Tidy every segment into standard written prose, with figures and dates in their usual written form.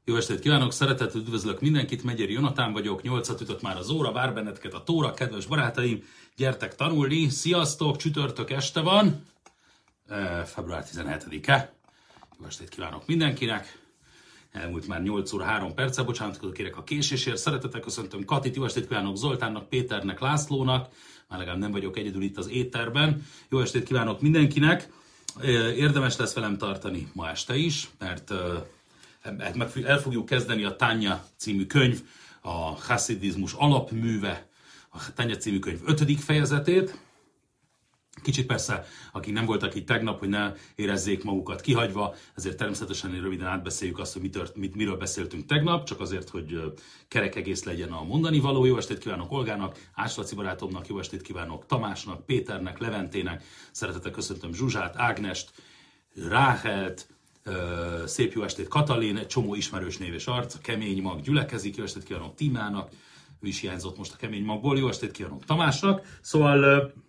Jó estét kívánok, szeretettel üdvözlök mindenkit, Megyeri Jonatán vagyok, 8-at ütött már az óra, vár benneteket a tóra, kedves barátaim, gyertek tanulni, sziasztok, csütörtök este van, február 17-e, jó estét kívánok mindenkinek, elmúlt már 8 óra 3 perccel, bocsánatot kérek a késésért, szeretettel köszöntöm Katit, jó estét kívánok Zoltánnak, Péternek, Lászlónak, már legalább nem vagyok egyedül itt az étterben, jó estét kívánok mindenkinek, érdemes lesz velem tartani ma este is, mert el fogjuk kezdeni a Tanya című könyv, a Hasszidizmus alapműve, a Tanya című könyv 5. fejezetét. Kicsit persze, akik nem voltak itt tegnap, hogy ne érezzék magukat kihagyva, ezért természetesen röviden átbeszéljük azt, hogy miről beszéltünk tegnap, csak azért, hogy kerek egész legyen a mondani való. Jó estét kívánok Olgának, Ács Laci barátomnak, jó estét kívánok Tamásnak, Péternek, Leventének, szeretettel köszöntöm Zsuzsát, Ágnest, Ráhelt, szép jó estét Katalin, egy csomó ismerős név és arc, a Kemény Mag gyülekezik, jó estét kívánok Tímának, ő is hiányzott most a Kemény Magból, jó estét kívánok Tamásnak. Szóval,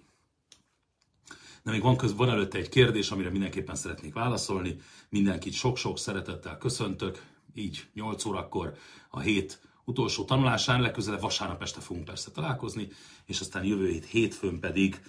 de még van előtte egy kérdés, amire mindenképpen szeretnék válaszolni. Mindenkit sok-sok szeretettel köszöntök, így 8 órakor a hét utolsó tanulásán, legközelebb vasárnap este fogunk persze találkozni, és aztán jövő hétfőn pedig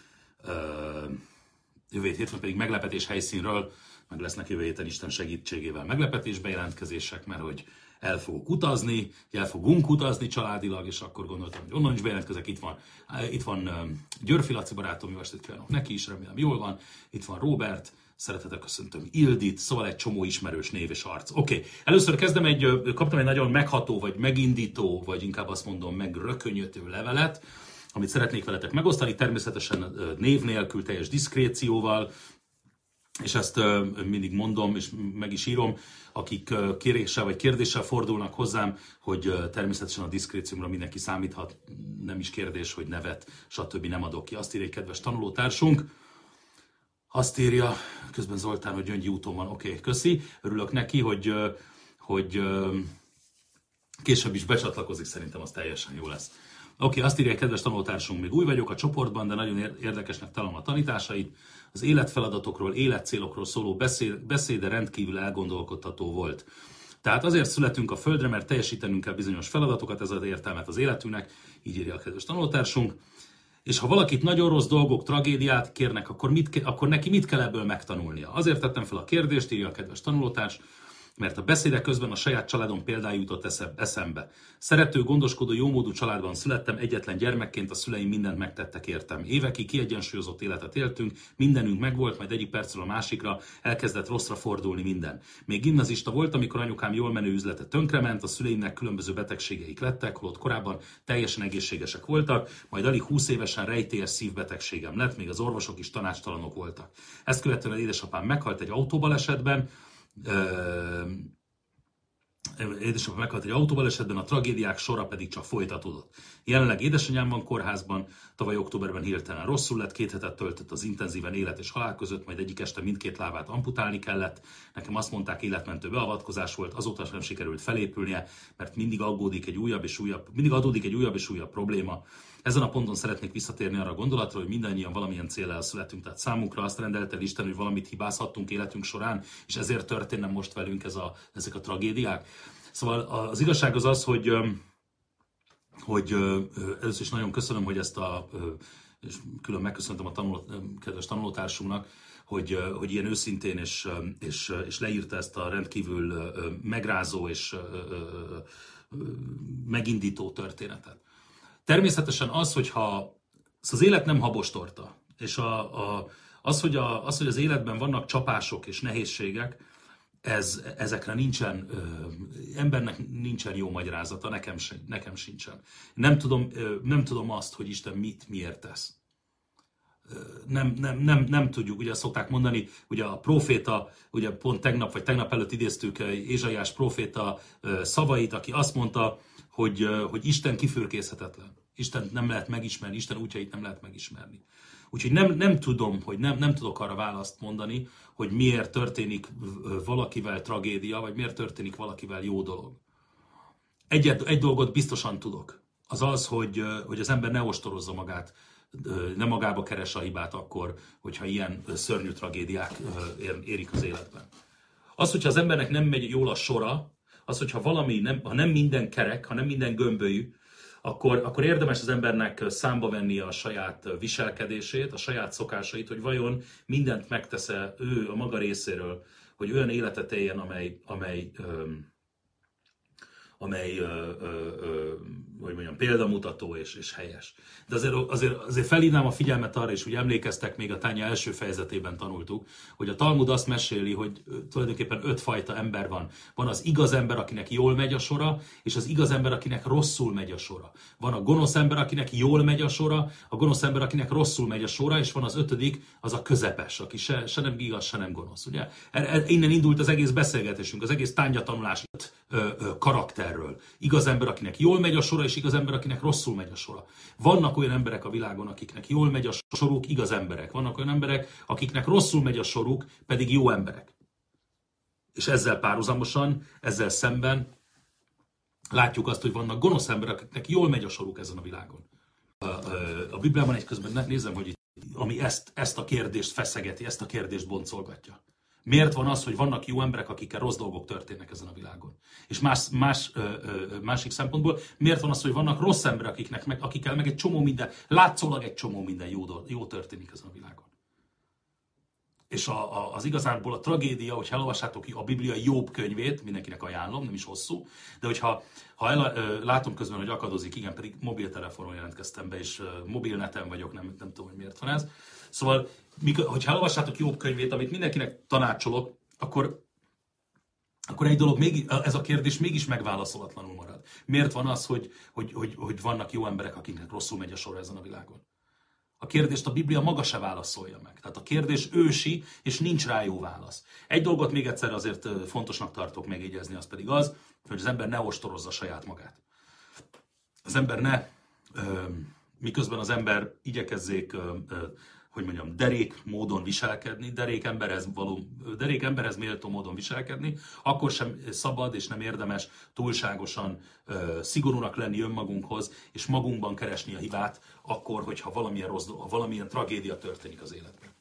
meglepetés helyszínről, meg lesznek jövő héten Isten segítségével meglepetésbe jelentkezések, mert hogy el fogunk utazni családilag, és akkor gondoltam, hogy onnan is bejelentkezek, itt van Györfi Laci barátom, jó estét kívánok neki is, remélem jól van, itt van Robert, szeretettel köszöntöm Ildit, szóval egy csomó ismerős név és arc. Oké. Először kaptam egy nagyon megható, vagy megindító, vagy inkább azt mondom, megrökönyötő levelet, amit szeretnék veletek megosztani, természetesen név nélkül, teljes diszkrécióval, és ezt mindig mondom, és meg is írom, akik kéréssel vagy kérdéssel fordulnak hozzám, hogy természetesen a diszkréciómra mindenki számíthat, nem is kérdés, hogy nevet, stb. Nem adok ki. Azt írja egy kedves tanulótársunk, azt írja, közben Zoltán, hogy Gyöngyi úton van, oké, köszi, örülök neki, hogy később is becsatlakozik, szerintem az teljesen jó lesz. Oké, azt írja egy kedves tanulótársunk, még új vagyok a csoportban, de nagyon érdekesnek találom a tanításait. Az életfeladatokról, életcélokról szóló beszéde rendkívül elgondolkodtató volt. Tehát azért születünk a földre, mert teljesítenünk kell bizonyos feladatokat, ez az értelmet az életünknek, így írja a kedves tanulótársunk. És ha valakit nagyon rossz dolgok, tragédiát kérnek, akkor neki mit kell ebből megtanulnia? Azért tettem fel a kérdést, írja a kedves tanulótárs, mert a beszédek közben a saját családom példája jutott eszembe. Szerető, gondoskodó, jómódú családban születtem, egyetlen gyermekként a szüleim mindent megtettek értem. Évekig kiegyensúlyozott életet éltünk, mindenünk megvolt, majd egyik percről a másikra elkezdett rosszra fordulni minden. Még gimnazista volt, amikor anyukám jól menő üzlete tönkrement, a szüleimnek különböző betegségeik lettek, holott korábban teljesen egészségesek voltak, majd alig 20 évesen rejtélyes szívbetegségem lett, még az orvosok is tanácstalanok voltak. Ezt követően édesapám meghalt egy autóbalesetben, a tragédiák sora pedig csak folytatódott. Jelenleg édesanyám van kórházban, tavaly októberben hirtelen rosszul lett, 2 hetet töltött az intenzíven élet és halál között, majd egyik este mindkét lábát amputálni kellett. Nekem azt mondták, életmentő beavatkozás volt, azóta sem sikerült felépülnie, mert mindig adódik egy újabb és újabb probléma. Ezen a ponton szeretnék visszatérni arra a gondolatra, hogy mindannyian valamilyen céllal születünk. Tehát számunkra azt rendelte Isten, hogy valamit hibázhattunk életünk során, és ezért történne most velünk ezek a tragédiák. Szóval az igazság az, hogy először is nagyon köszönöm, hogy és külön megköszöntem a kedves tanulótársunknak, hogy ilyen őszintén és leírta ezt a rendkívül megrázó és megindító történetet. Természetesen az élet nem habostorta, és az, hogy az életben vannak csapások és nehézségek, ezekre embernek nincsen jó magyarázata, nekem sincsen. Nem tudom azt, hogy Isten miért tesz. Nem tudjuk, ugye szokták mondani, ugye a próféta, ugye pont tegnap előtt idéztük Ézsaiás próféta szavait, aki azt mondta, hogy Isten kifürkészhetetlen. Isten nem lehet megismerni, Isten útjait nem lehet megismerni. Úgyhogy nem tudom, hogy nem tudok arra választ mondani, hogy miért történik valakivel tragédia, vagy miért történik valakivel jó dolog. Egy dolgot biztosan tudok. Az, hogy az ember ne ostorozza magát, ne magába keres a hibát akkor, hogyha ilyen szörnyű tragédiák érik az életben. Az, hogyha az embernek nem megy jól a sora, az, hogyha valami, ha nem minden kerek, ha nem minden gömbölyű, akkor érdemes az embernek számba vennie a saját viselkedését, a saját szokásait, hogy vajon mindent megtesz-e ő a maga részéről, hogy olyan életet éljen, amely hogy mondjam, példamutató és helyes. De azért felhívnám a figyelmet arra is, hogy emlékeztek, még a Tánya első fejezetében tanultuk, hogy a Talmud azt meséli, hogy tulajdonképpen 5 fajta ember van. Van az igaz ember, akinek jól megy a sora, és az igaz ember, akinek rosszul megy a sora. Van a gonosz ember, akinek jól megy a sora, a gonosz ember, akinek rosszul megy a sora, és van az 5., az a közepes, aki se nem igaz, se nem gonosz. Ugye? Innen indult az egész beszélgetésünk, az egész Tánya tanulás karakterről. Igaz ember, akinek jól megy a sora, és igaz ember, akinek rosszul megy a sora. Vannak olyan emberek a világon, akiknek jól megy a soruk, igaz emberek. Vannak olyan emberek, akiknek rosszul megy a soruk, pedig jó emberek. És ezzel párhuzamosan, ezzel szemben látjuk azt, hogy vannak gonosz emberek, akiknek jól megy a soruk ezen a világon. A Bibliában egy közben nézem, hogy ami ezt a kérdést feszegeti, ezt a kérdést boncolgatja. Miért van az, hogy vannak jó emberek, akikkel rossz dolgok történnek ezen a világon? És másik szempontból, miért van az, hogy vannak rossz emberek, akikkel meg egy csomó minden, látszólag egy csomó minden jó történik ezen a világon? És az igazából a tragédia, hogy elolvassátok a Biblia Jobb könyvét, mindenkinek ajánlom, nem is hosszú, de hogyha látom közben, hogy akadozik, igen, pedig mobiltelefonon jelentkeztem be, és mobilneten vagyok, nem tudom, hogy miért van ez. Szóval, hogyha elolvassátok Jobb könyvét, amit mindenkinek tanácsolok, akkor egy dolog, ez a kérdés mégis megválaszolatlanul marad. Miért van az, hogy vannak jó emberek, akiknek rosszul megy a sor ezen a világon? A kérdést a Biblia maga se válaszolja meg. Tehát a kérdés ősi, és nincs rá jó válasz. Egy dolgot még egyszer azért fontosnak tartok megjegyezni, az pedig az, hogy az ember ne ostorozza saját magát. Az ember miközben az ember igyekezzék, hogy mondjam, derék módon viselkedni, derék emberhez méltó módon viselkedni, akkor sem szabad és nem érdemes túlságosan szigorúnak lenni önmagunkhoz, és magunkban keresni a hibát, akkor, hogyha valamilyen tragédia történik az életben.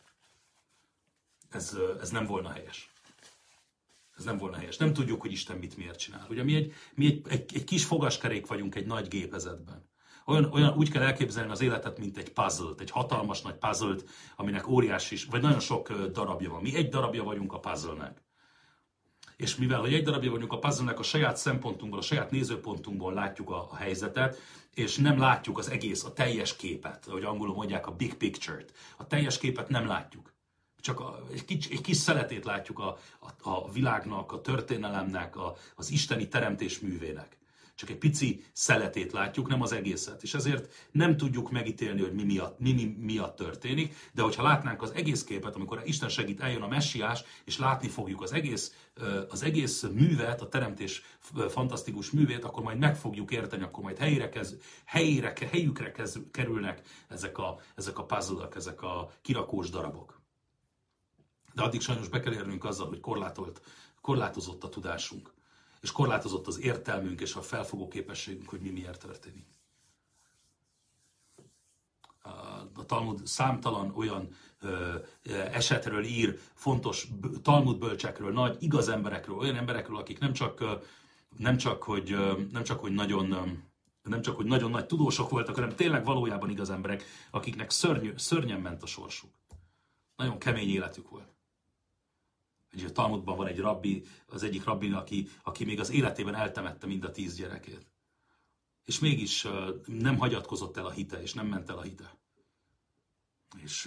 Ez nem volna helyes. Ez nem volna helyes. Nem tudjuk, hogy Isten miért csinál. Ugye mi egy kis fogaskerék vagyunk egy nagy gépezetben. Úgy kell elképzelni az életet, mint egy puzzle-t, egy hatalmas nagy puzzle-t, aminek óriási, vagy nagyon sok darabja van. Mi egy darabja vagyunk a puzzle-nek. És mivel, hogy egy darabja vagyunk a puzzle-nek, a saját szempontunkból, a saját nézőpontunkból látjuk a helyzetet, és nem látjuk az egész, a teljes képet, ahogy angolul mondják, a big picture-t. A teljes képet nem látjuk. Csak egy kis szeletét látjuk a világnak, a történelemnek, az isteni teremtés művének. Csak egy pici szeletét látjuk, nem az egészet. És ezért nem tudjuk megítélni, hogy mi miatt történik, de hogyha látnánk az egész képet, amikor Isten segít, eljön a messiás, és látni fogjuk az egész művet, a teremtés fantasztikus művét, akkor majd meg fogjuk érteni, akkor majd helyükre kerülnek ezek a puzzle-ok, ezek a kirakós darabok. De addig sajnos be kell érnünk azzal, hogy korlátozott a tudásunk, és korlátozott az értelmünk és a felfogó képességünk, hogy mi miért történik. A Talmud számtalan olyan esetről ír, fontos Talmud bölcsekről, nagy igaz emberekről, olyan emberekről, akik nem csak hogy nagyon nagy tudósok voltak, hanem tényleg valójában igaz emberek, akiknek szörnyen ment a sorsuk. Nagyon kemény életük volt. A Talmudban van egy rabbi, az egyik rabbin, aki még az életében eltemette mind a 10 gyerekét. És mégis nem hagyatkozott el a hite, és nem ment el a hite. És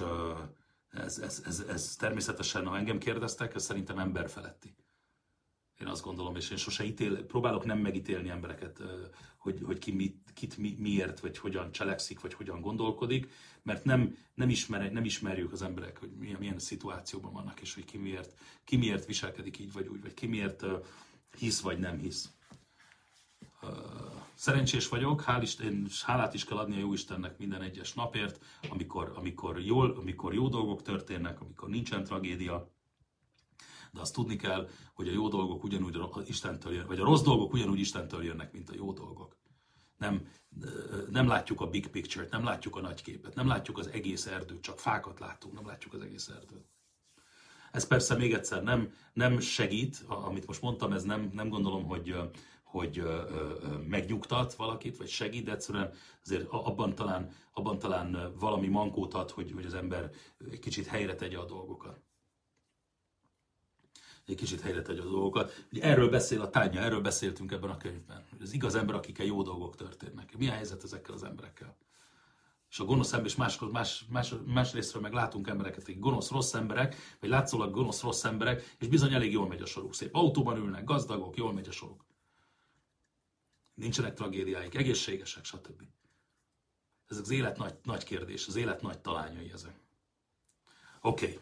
ez természetesen, ha engem kérdeztek, ez szerintem emberfeletti. Én azt gondolom, és én sose próbálok nem megítélni embereket, hogy kit miért, vagy hogyan cselekszik, vagy hogyan gondolkodik, mert nem ismerjük az emberek, hogy milyen szituációban vannak, és hogy ki miért viselkedik így vagy úgy, vagy ki miért hisz, vagy nem hisz. Szerencsés vagyok, hálát is kell adni a Jóistennek minden egyes napért, amikor jó dolgok történnek, amikor nincsen tragédia. De azt tudni kell, hogy a jó dolgok ugyanúgy Istentől jönnek, vagy a rossz dolgok ugyanúgy Istentől jönnek, mint a jó dolgok. Nem látjuk a big picture-t, nem látjuk a nagy képet, nem látjuk az egész erdőt, csak fákat látunk, nem látjuk az egész erdőt. Ez persze még egyszer nem segít, amit most mondtam, ez nem gondolom, hogy megnyugtat valakit, vagy segít, de egyszerűen azért abban talán valami mankót ad, hogy az ember egy kicsit helyre tegye a dolgokat. Ugye erről beszél a Tanya, erről beszéltünk ebben a könyvben. Hogy az igaz ember, akikkel jó dolgok történnek. Mi a helyzet ezekkel az emberekkel? És a gonosz ember, és más részről meg látunk embereket, akik gonosz rossz emberek, vagy látszólag gonosz rossz emberek, és bizony elég jól megy a soruk. Szép autóban ülnek, gazdagok, jól megy a soruk. Nincsenek tragédiáik, egészségesek, stb. Ez az élet nagy kérdés, az élet nagy talányai ezek. Oké.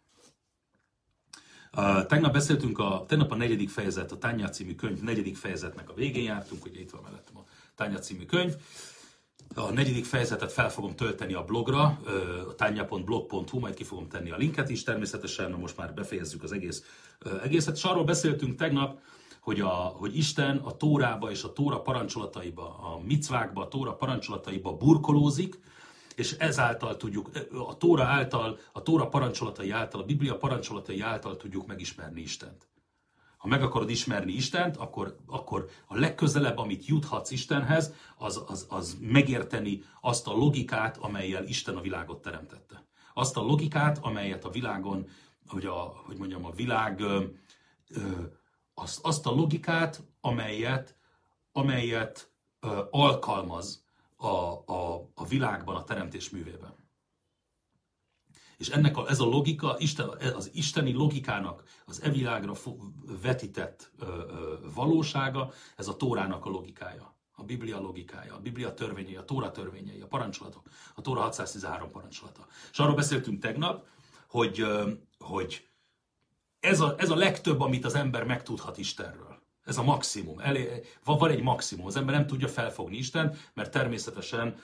Tegnap beszéltünk, tegnap a 4. fejezet, a Tanya című könyv 4. fejezetnek a végén jártunk, ugye itt van mellettem a Tanya című könyv. A 4. fejezetet fel fogom tölteni a blogra, a tanya.blog.hu, majd ki fogom tenni a linket is, természetesen most már befejezzük az egészet. És arról beszéltünk tegnap, hogy Isten a Tórába és a Tóra parancsolataiba, a micvákba, a Tóra parancsolataiba burkolózik, és ezáltal tudjuk, a Tóra parancsolatai által, a Biblia parancsolatai által tudjuk megismerni Istent. Ha meg akarod ismerni Istent, akkor a legközelebb, amit juthatsz Istenhez, az megérteni azt a logikát, amellyel Isten a világot teremtette. Azt a logikát, amelyet a világon, a világ, azt a logikát, amelyet alkalmaz a világban, a teremtés művében. És ez a logika, az isteni logikának az világra vetített valósága, ez a Tórának a logikája, a Biblia logikája, a Biblia törvényei, a Tóra törvényei, a parancsolatok, a Tóra 613 parancsolata. És arról beszéltünk tegnap, hogy ez a legtöbb, amit az ember megtudhat Istenről. Ez a maximum. Van egy maximum. Az ember nem tudja felfogni Istent, mert természetesen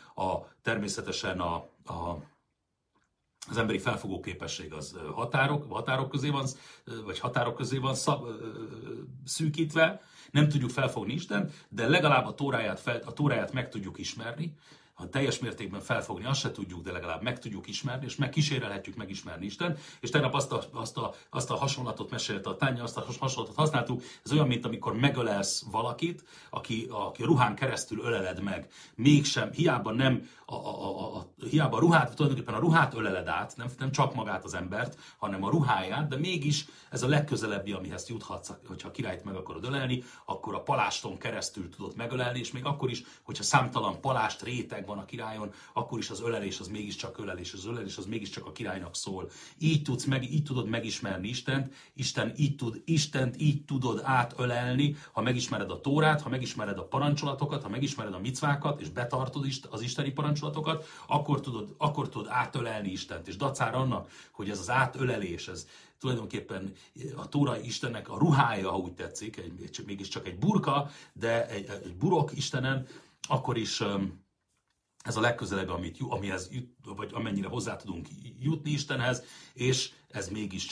az emberi felfogó képesség az határok közé van szűkítve. Nem tudjuk felfogni Istent, de legalább a Tóráját meg tudjuk ismerni. Ha teljes mértékben felfogni, azt se tudjuk, de legalább meg tudjuk ismerni, és megkísérelhetjük megismerni Istent. És tegnap azt a hasonlatot mesélte a Tanya, azt a hasonlatot használtuk, ez olyan, mint amikor megölelsz valakit, aki ruhán keresztül öleled meg. Mégsem, hiába tulajdonképpen a ruhát öleled át, nem csak magát az embert, hanem a ruháját, de mégis ez a legközelebbi, amihez juthatsz, hogyha a királyt meg akarod ölelni, akkor a paláston keresztül tudod megölelni, és még akkor is, hogyha számtalan palást réteg van a királyon, akkor is az ölelés az mégiscsak ölelés, az ölelés az mégiscsak a királynak szól. Így tudod megismerni Istent, Istent így tudod átölelni, ha megismered a Tórát, ha megismered a parancsolatokat, ha megismered a micvákat, és betartod az isteni parancsolatokat, akkor tudod átölelni Istent. És dacára annak, hogy ez az átölelés, ez tulajdonképpen a Tóra Istennek a ruhája, ha úgy tetszik, mégiscsak egy burka, de egy burok Istenen, akkor is ez a legközelebb, vagy amennyire hozzá tudunk jutni Istenhez, és ez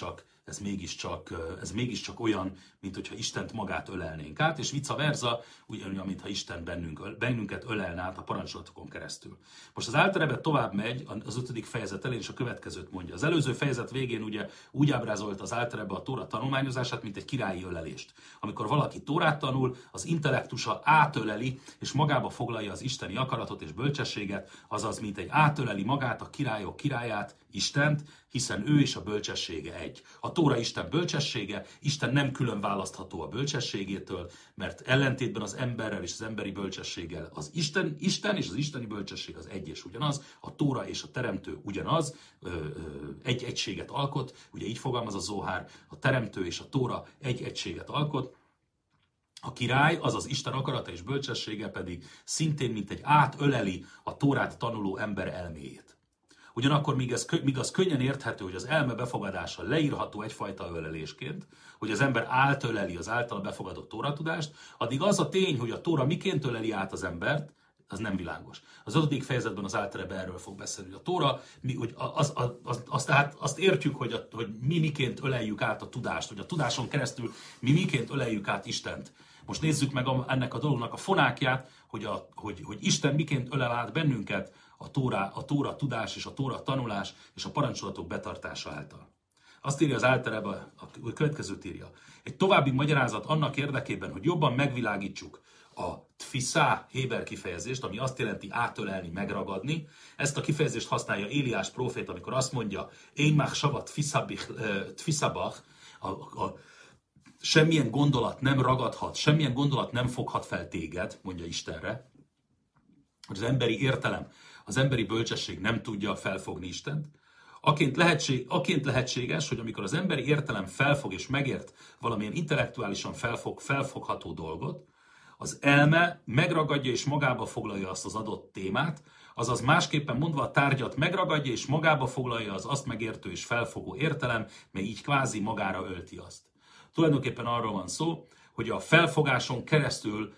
mégiscsak olyan, mint hogyha Istent magát ölelnénk át, és vice versa, ugyanolyan, mintha Isten bennünket ölelne át a parancsolatokon keresztül. Most az általában tovább megy az 5. fejezet elén, és a következőt mondja. Az előző fejezet végén ugye úgy ábrázolta az általában a Tóra tanulmányozását, mint egy királyi ölelést. Amikor valaki Tórát tanul, az intellektusa átöleli, és magába foglalja az isteni akaratot és bölcsességet, azaz, mint egy átöleli magát, a királyok királyát, Istent, hiszen ő és a bölcsessége egy. A Tóra Isten bölcsessége, Isten nem külön választható a bölcsességétől, mert ellentétben az emberrel és az emberi bölcsességgel az Isten és az isteni bölcsesség az egy és ugyanaz, a Tóra és a teremtő ugyanaz, egy egységet alkot, ugye így fogalmaz a Zohár, a teremtő és a Tóra egy egységet alkot, a király, azaz Isten akarata és bölcsessége pedig szintén, mint egy átöleli a Tórát tanuló ember elméjét. Ugyanakkor míg az könnyen érthető, hogy az elme befogadása leírható egyfajta ölelésként, hogy az ember átöleli az általa befogadott tóra-tudást, addig az a tény, hogy a Tóra miként öleli át az embert, az nem világos. Az 5. fejezetben az általában erről fog beszélni, hogy a Tóra, azt értjük, hogy mi miként öleljük át a tudást, hogy a tudáson keresztül mi miként öleljük át Istent. Most nézzük meg ennek a dolognak a fonákját, hogy Isten miként ölel át bennünket a Tóra tudás és a Tóra tanulás és a parancsolatok betartása által. Azt írja az Általában, a következőt írja. Egy további magyarázat annak érdekében, hogy jobban megvilágítsuk a tfiszá héber kifejezést, ami azt jelenti átölelni, megragadni. Ezt a kifejezést használja Éliás prófét, amikor azt mondja, én már savat tfiszabach, semmilyen gondolat nem ragadhat, semmilyen gondolat nem foghat fel téged, mondja Istenre. Az emberi értelem, az emberi bölcsesség nem tudja felfogni Istent. Aként lehetséges, hogy amikor az emberi értelem felfog és megért valamilyen intellektuálisan felfogható dolgot, az elme megragadja és magába foglalja azt az adott témát, azaz másképpen mondva a tárgyat megragadja és magába foglalja az azt megértő és felfogó értelem, mely így kvázi magára ölti azt. Tulajdonképpen arról van szó, hogy a felfogáson keresztül,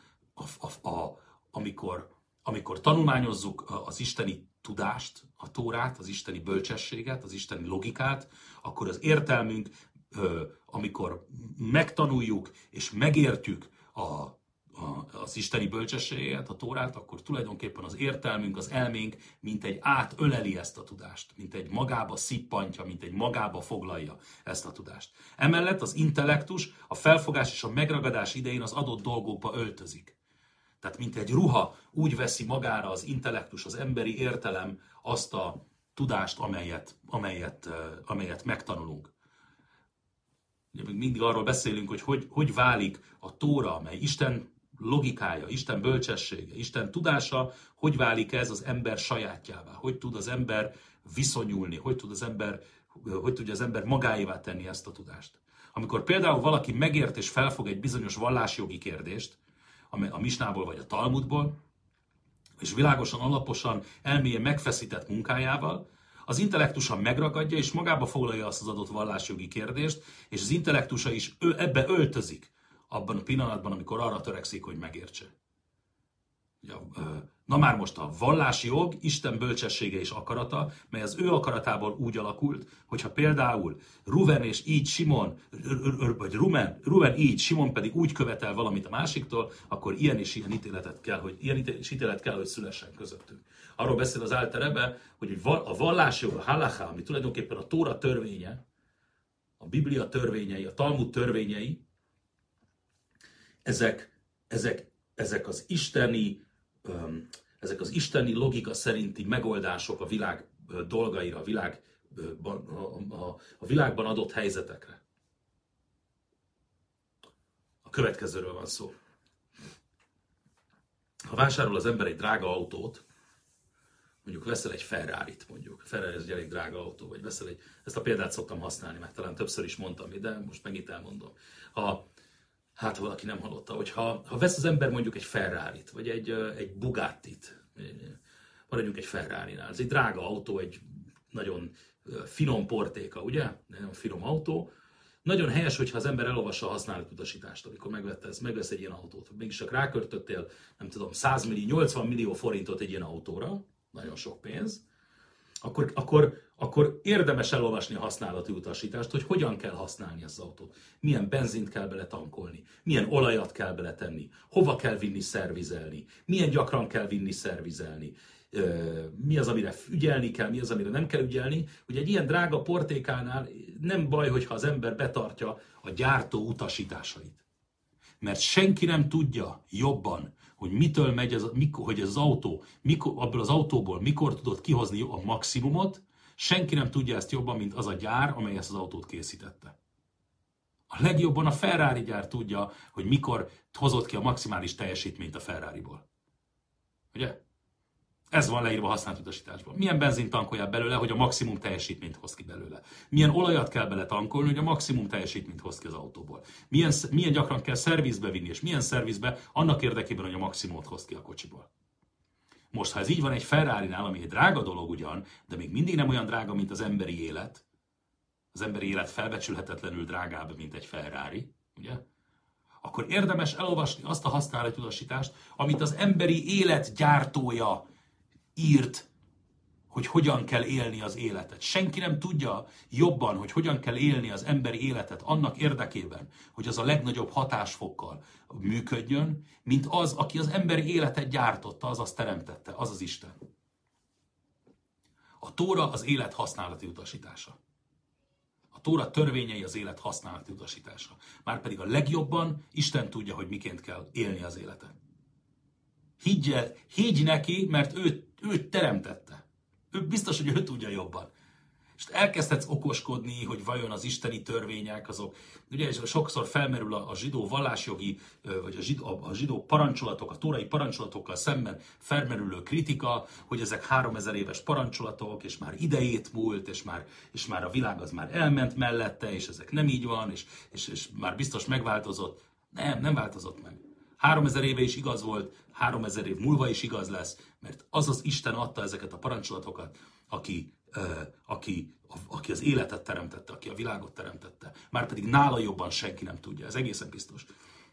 amikor tanulmányozzuk az isteni tudást, a Tórát, az isteni bölcsességet, az isteni logikát, akkor az értelmünk, amikor megtanuljuk és megértjük az isteni bölcsességet, a Tórát, akkor tulajdonképpen az értelmünk, az elménk mint egy átöleli ezt a tudást, mint egy magába szippantja, mint egy magába foglalja ezt a tudást. Emellett az intellektus, a felfogás és a megragadás idején az adott dolgokba öltözik. Tehát mint egy ruha úgy veszi magára az intellektus, az emberi értelem azt a tudást, amelyet megtanulunk. Ugye mindig arról beszélünk, hogy válik a Tóra, amely Isten logikája, Isten bölcsessége, Isten tudása, hogy válik ez az ember sajátjává, hogy tud az ember viszonyulni, hogy tudja az ember magáévá tenni ezt a tudást. Amikor például valaki megért és felfog egy bizonyos vallásjogi kérdést, a Misnából vagy a Talmudból, és világosan, alaposan, elmélyen megfeszített munkájával, az intellektusa megragadja és magába foglalja azt az adott vallásjogi kérdést, és az intellektusa is ebbe öltözik abban a pillanatban, amikor arra törekszik, hogy megértse. Na már most a vallási jog, Isten bölcsessége és akarata, mely az ő akaratából úgy alakult, hogyha például Ruven és így Simon, vagy Ruven így, Simon pedig úgy követel valamit a másiktól, akkor ilyen és ilyen ítélet kell, hogy szülessen közöttünk. Arról beszél az Általában, hogy a vallási jog, a halacha, ami tulajdonképpen a Tóra törvénye, a Biblia törvényei, a Talmud törvényei, ezek az isteni logika szerinti megoldások a világ dolgaira, a világban adott helyzetekre. A következőről van szó. Ha vásárol az ember egy drága autót, mondjuk veszel egy Ferrarit, mondjuk. Ferrari ez egy elég drága autó, vagy veszel ezt a példát szoktam használni, mert talán többször is mondtam, de most megint elmondom. Ha valaki nem hallotta, hogy ha vesz az ember mondjuk egy Ferrarit, vagy egy Bugattit, maradjunk egy Ferrarinál. Ez egy drága autó, egy nagyon finom portéka, ugye? Nagyon finom autó. Nagyon helyes, hogyha az ember elolvassa a használatutasítást, amikor megvesz egy ilyen autót. Mégis csak ráköltöttél, nem tudom, 80 millió forintot egy ilyen autóra, nagyon sok pénz, akkor érdemes elolvasni a használati utasítást, hogy hogyan kell használni ezt az autót. Milyen benzint kell bele tankolni, milyen olajat kell beletenni, hova kell vinni szervizelni, milyen gyakran kell vinni szervizelni, mi az, amire ügyelni kell, mi az, amire nem kell ügyelni. Ugye egy ilyen drága portékánál nem baj, hogyha az ember betartja a gyártó utasításait. Mert senki nem tudja jobban, hogy mitől megy hogy ez az autó, abból az autóból mikor tudod kihozni a maximumot, senki nem tudja ezt jobban, mint az a gyár, amely ezt az autót készítette. A legjobban a Ferrari gyár tudja, hogy mikor hozott ki a maximális teljesítményt a Ferrariból. Ugye? Ez van leírva a használatutasításban. Milyen benzint tankoljál belőle, hogy a maximum teljesítményt hoz ki belőle. Milyen olajat kell bele tankolni, hogy a maximum teljesítményt hoz ki az autóból. Milyen gyakran kell szervizbe vinni, és milyen szervizbe annak érdekében, hogy a maximumot hoz ki a kocsiból. Most, ha ez így van egy Ferrarinál, ami egy drága dolog ugyan, de még mindig nem olyan drága, mint az emberi élet. Az emberi élet felbecsülhetetlenül drágább, mint egy Ferrari, ugye? Akkor érdemes elolvasni azt a használatutasítást, amit az emberi élet gyártója írt, hogy hogyan kell élni az életet. Senki nem tudja jobban, hogy hogyan kell élni az emberi életet annak érdekében, hogy az a legnagyobb hatásfokkal működjön, mint az, aki az emberi életet gyártotta, azaz teremtette, az az Isten. A Tóra az élet használati utasítása. A Tóra törvényei az élet használati utasítása. Márpedig a legjobban Isten tudja, hogy miként kell élni az életet. Higgy neki, mert ő teremtette. Ő biztos, hogy ő tudja jobban. És elkezdhetsz okoskodni, hogy vajon az isteni törvények azok, ugye sokszor felmerül a zsidó vallásjogi, vagy a zsidó parancsolatok, a tórai parancsolatokkal szemben felmerülő kritika, hogy ezek 3000 éves parancsolatok, és már idejét múlt, és már a világ az már elment mellette, és ezek nem így van, és már biztos megváltozott. Nem változott meg. 3000 éve is igaz volt, 3000 év múlva is igaz lesz, mert az az Isten adta ezeket a parancsolatokat, aki az életet teremtette, aki a világot teremtette. Márpedig nála jobban senki nem tudja, ez egészen biztos.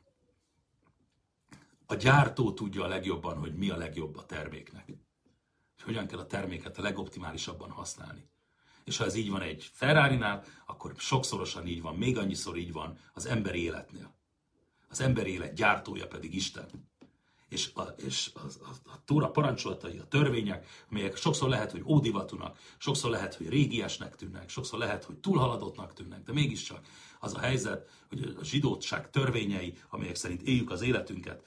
A gyártó tudja a legjobban, hogy mi a legjobb a terméknek. És hogyan kell a terméket a legoptimálisabban használni. És ha ez így van egy Ferrarinál, akkor sokszorosan így van, még annyiszor így van az emberi életnél. Az emberi élet gyártója pedig Isten. És a Tóra parancsolatai, a törvények, amelyek sokszor lehet, hogy ódivatúnak, sokszor lehet, hogy régiesnek tűnnek, sokszor lehet, hogy túlhaladottnak tűnnek, de mégiscsak az a helyzet, hogy a zsidóság törvényei, amelyek szerint éljük az életünket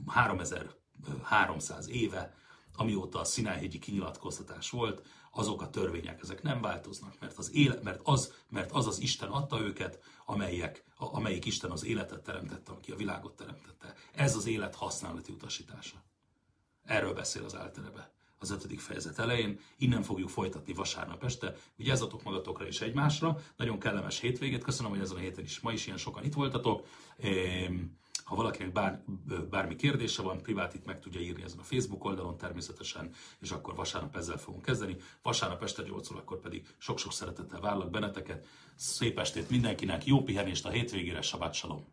3300 éve, amióta a Szinájhegyi kinyilatkoztatás volt, azok a törvények, ezek nem változnak, mert az Isten adta őket, amelyik Isten az életet teremtette, aki a világot teremtette. Ez az élet használati utasítása. Erről beszél az Álterebe az 5. fejezet elején. Innen fogjuk folytatni vasárnap este. Vigyázzatok magatokra és egymásra. Nagyon kellemes hétvégét. Köszönöm, hogy ezen a héten is, ma is ilyen sokan itt voltatok. Ha valakinek bármi kérdése van, privát meg tudja írni ezen a Facebook oldalon természetesen, és akkor vasárnap ezzel fogunk kezdeni. Vasárnap este 8 órakor pedig sok-sok szeretettel várlak benneteket. Szép estét mindenkinek, jó pihenést a hétvégére, sabát salom!